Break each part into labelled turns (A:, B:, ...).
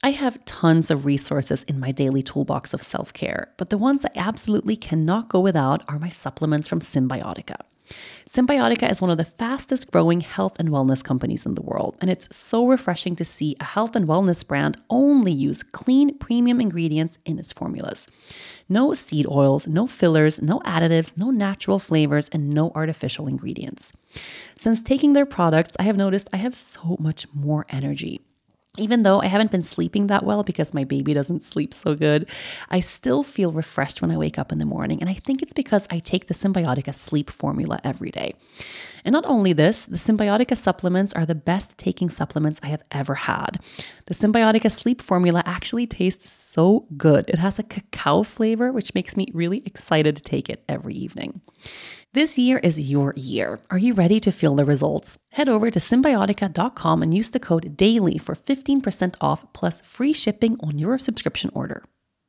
A: I have tons of resources in my daily toolbox of self-care, but the ones I absolutely cannot go without are my supplements from Cymbiotika. Cymbiotika is one of the fastest growing health and wellness companies in the world, and it's so refreshing to see a health and wellness brand only use clean, premium ingredients in its formulas. No seed oils, no fillers, no additives, no natural flavors, and no artificial ingredients. Since taking their products, I have noticed I have so much more energy. Even though I haven't been sleeping that well because my baby doesn't sleep so good, I still feel refreshed when I wake up in the morning. And I think it's because I take the Cymbiotika sleep formula every day. And not only this, the Cymbiotika supplements are the best taking supplements I have ever had. The Cymbiotika sleep formula actually tastes so good. It has a cacao flavor, which makes me really excited to take it every evening. This year is your year. Are you ready to feel the results? Head over to Cymbiotika.com and use the code DAILY for 15% off plus free shipping on your subscription order.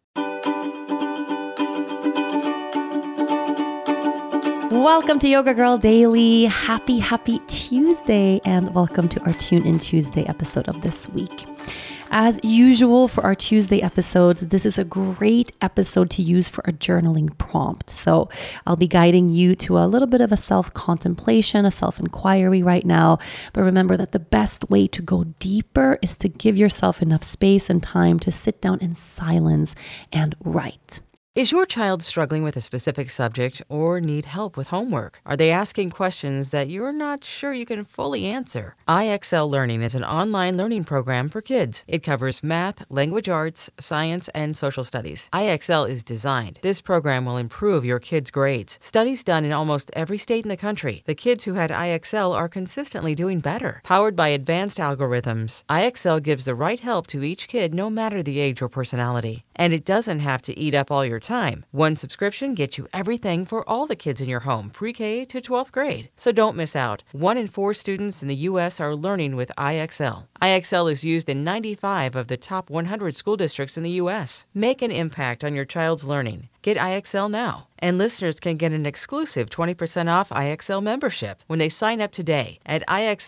A: Welcome to Yoga Girl Daily. Happy Tuesday, and welcome to our Tune In Tuesday episode of this week. As usual for our Tuesday episodes, this is a great episode to use for a journaling prompt. So I'll be guiding you to a little bit of a self-contemplation, a self-inquiry right now. But remember that the best way to go deeper is to give yourself enough space and time to sit down in silence and write.
B: Is your child struggling with a specific subject or need help with homework? Are they asking questions that you're not sure you can fully answer? IXL Learning is an online learning program for kids. It covers math, language arts, science, and social studies. IXL is designed. This program will improve your kids' grades. Studies done in almost every state in the country. The kids who had IXL are consistently doing better. Powered by advanced algorithms, IXL gives the right help to each kid no matter the age or personality. And it doesn't have to eat up all your time. One subscription gets you everything for all the kids in your home, pre-K to 12th grade. So don't miss out. 1 in 4 students in the U.S. are learning with IXL. IXL is used in 95 of the top 100 school districts in the U.S. Make an impact on your child's learning. Get IXL now. And listeners can get an exclusive 20% off IXL membership when they sign up today at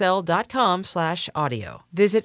B: IXL.com/audio. Visit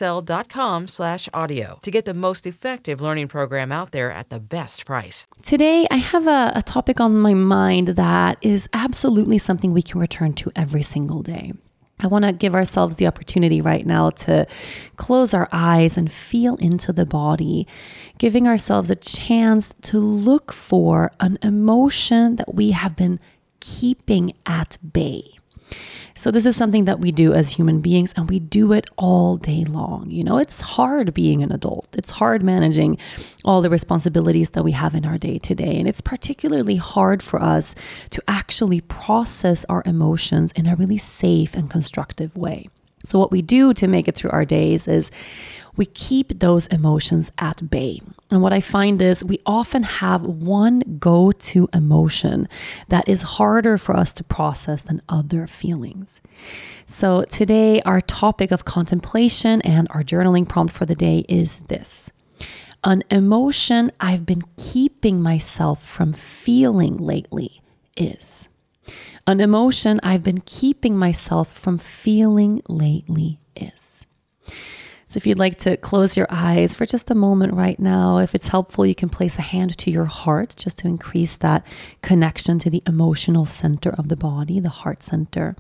B: IXL.com/audio to get the most effective learning program out there at the best price.
A: Today, I have a topic on my mind that is absolutely something we can return to every single day. I want to give ourselves the opportunity right now to close our eyes and feel into the body, giving ourselves a chance to look for an emotion that we have been keeping at bay. So this is something that we do as human beings, and we do it all day long. You know, it's hard being an adult. It's hard managing all the responsibilities that we have in our day to day. And it's particularly hard for us to actually process our emotions in a really safe and constructive way. So what we do to make it through our days is we keep those emotions at bay. And what I find is we often have one go-to emotion that is harder for us to process than other feelings. So today, our topic of contemplation and our journaling prompt for the day is this: an emotion I've been keeping myself from feeling lately is. An emotion I've been keeping myself from feeling lately is. So if you'd like to close your eyes for just a moment right now, if it's helpful, you can place a hand to your heart just to increase that connection to the emotional center of the body, the heart center.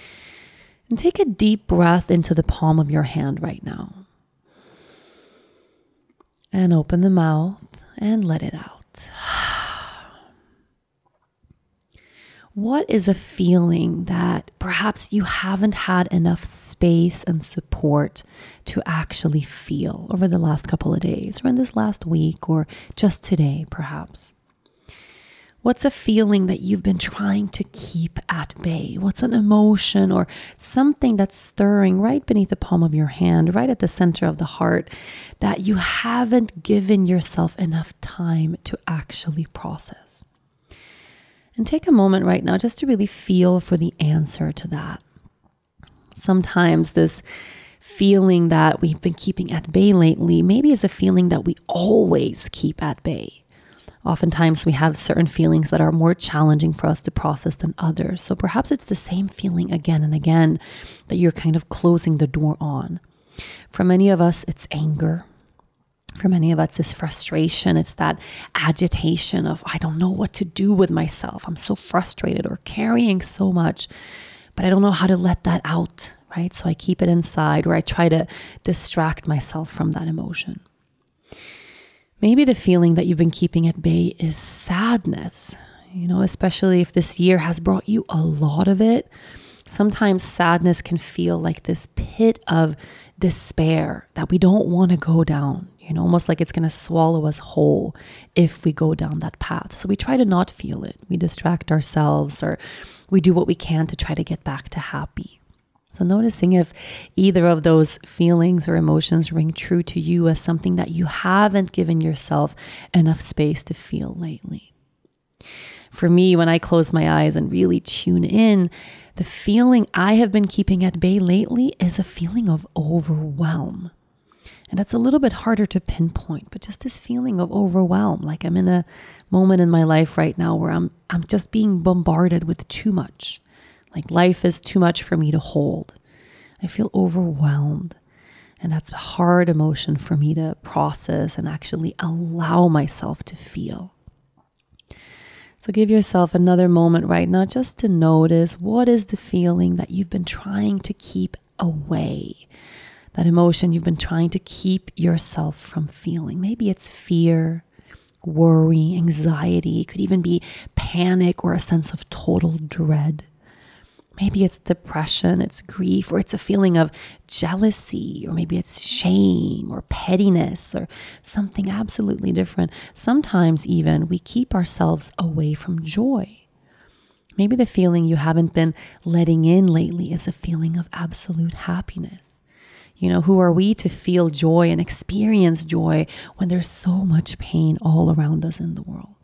A: And take a deep breath into the palm of your hand right now. And open the mouth and let it out. What is a feeling that perhaps you haven't had enough space and support to actually feel over the last couple of days, or in this last week, or just today, perhaps? What's a feeling that you've been trying to keep at bay? What's an emotion or something that's stirring right beneath the palm of your hand, right at the center of the heart, that you haven't given yourself enough time to actually process? And take a moment right now just to really feel for the answer to that. Sometimes this feeling that we've been keeping at bay lately maybe is a feeling that we always keep at bay. Oftentimes we have certain feelings that are more challenging for us to process than others. So perhaps it's the same feeling again and again that you're kind of closing the door on. For many of us, it's anger. For many of us, it's frustration. It's that agitation of, I don't know what to do with myself. I'm so frustrated or carrying so much, but I don't know how to let that out, right? So I keep it inside, or I try to distract myself from that emotion. Maybe the feeling that you've been keeping at bay is sadness, especially if this year has brought you a lot of it. Sometimes sadness can feel like this pit of despair that we don't want to go down, almost like it's going to swallow us whole if we go down that path. So we try to not feel it. We distract ourselves, or we do what we can to try to get back to happy. So noticing if either of those feelings or emotions ring true to you as something that you haven't given yourself enough space to feel lately. For me, when I close my eyes and really tune in, the feeling I have been keeping at bay lately is a feeling of overwhelm. And that's a little bit harder to pinpoint, but just this feeling of overwhelm, like I'm in a moment in my life right now where I'm just being bombarded with too much. Like life is too much for me to hold. I feel overwhelmed. And that's a hard emotion for me to process and actually allow myself to feel. So give yourself another moment right now just to notice, what is the feeling that you've been trying to keep away? That emotion you've been trying to keep yourself from feeling. Maybe it's fear, worry, anxiety. It could even be panic or a sense of total dread. Maybe it's depression, it's grief, or it's a feeling of jealousy, or maybe it's shame or pettiness or something absolutely different. Sometimes even we keep ourselves away from joy. Maybe the feeling you haven't been letting in lately is a feeling of absolute happiness. Who are we to feel joy and experience joy when there's so much pain all around us in the world?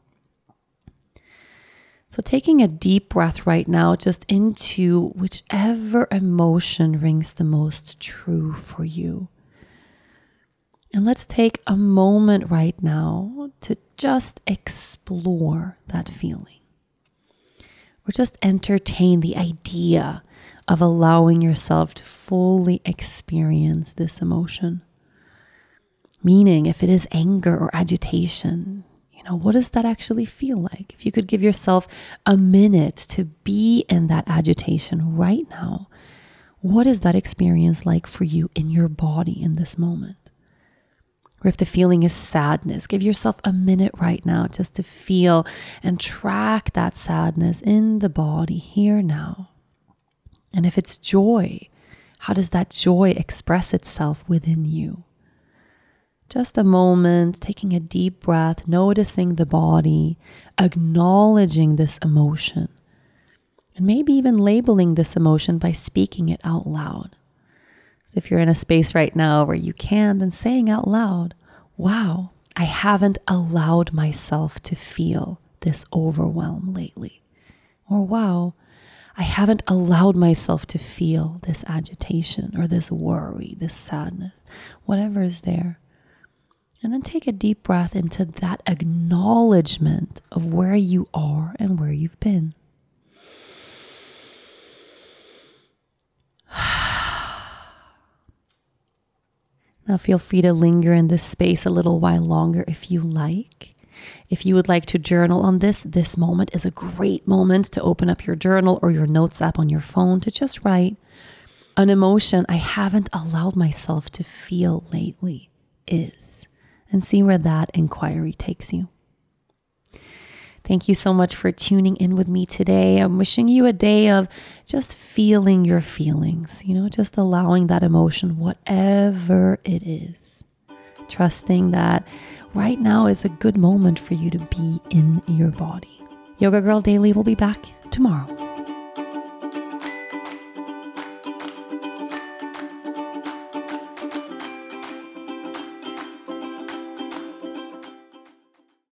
A: So taking a deep breath right now, just into whichever emotion rings the most true for you. And let's take a moment right now to just explore that feeling. Or just entertain the idea of allowing yourself to fully experience this emotion. Meaning, if it is anger or agitation, what does that actually feel like? If you could give yourself a minute to be in that agitation right now, what is that experience like for you in your body in this moment? Or if the feeling is sadness, give yourself a minute right now just to feel and track that sadness in the body here now. And if it's joy, how does that joy express itself within you? Just a moment, taking a deep breath, noticing the body, acknowledging this emotion, and maybe even labeling this emotion by speaking it out loud. So if you're in a space right now where you can, then saying out loud, wow, I haven't allowed myself to feel this overwhelm lately. Or wow, I haven't allowed myself to feel this agitation or this worry, this sadness, whatever is there. And then take a deep breath into that acknowledgement of where you are and where you've been. Now feel free to linger in this space a little while longer if you like. If you would like to journal on this moment is a great moment to open up your journal or your notes app on your phone to just write an emotion I haven't allowed myself to feel lately is. And see where that inquiry takes you. Thank you so much for tuning in with me today. I'm wishing you a day of just feeling your feelings, just allowing that emotion, whatever it is. Trusting that right now is a good moment for you to be in your body. Yoga Girl Daily will be back tomorrow.